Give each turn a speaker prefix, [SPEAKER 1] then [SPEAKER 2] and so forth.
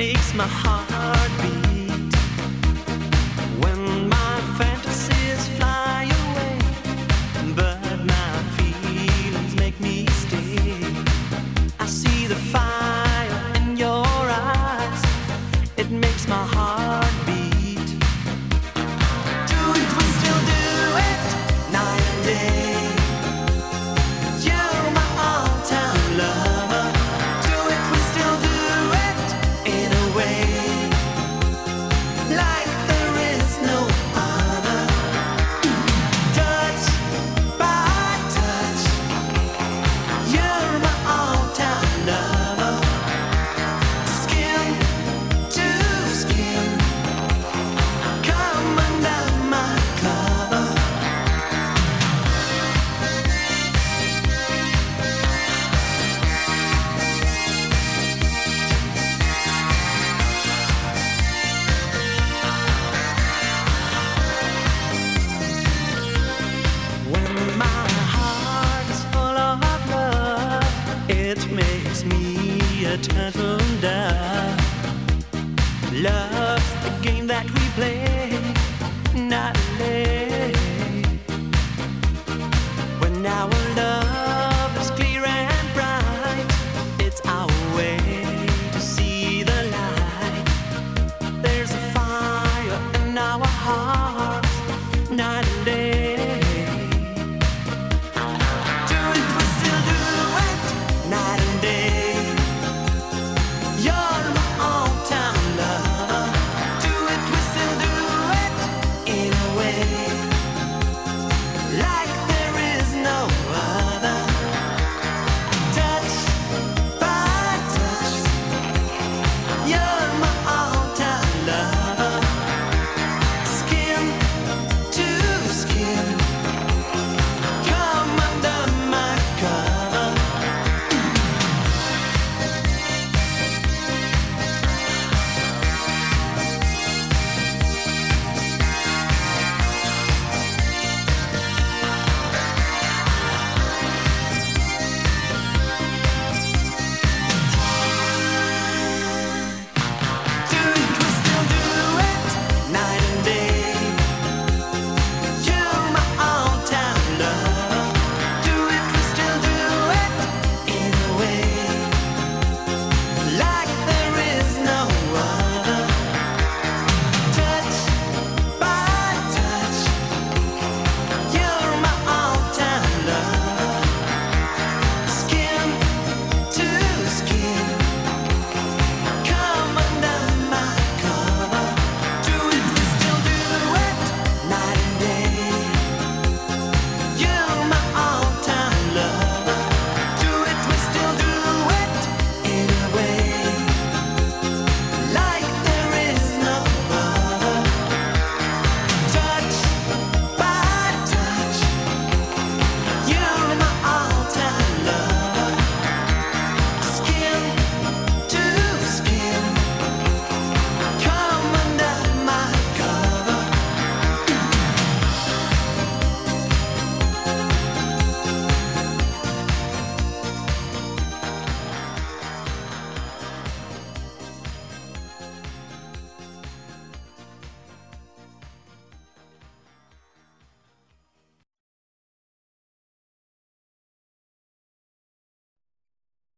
[SPEAKER 1] makes my heart beat. When my fantasies fly away, but my feelings make me stay. I see the fire in your eyes, it makes my heart beat. Do it, we still do it, night and day. You're my all-time lover. Do it, we still do it in a way like there is no other. Touch by touch, you're my all-time lover. Skin to skin, come under my cover. When my heart is full of love, it makes me a turtle dove. Love's the game that we play, not play. When our love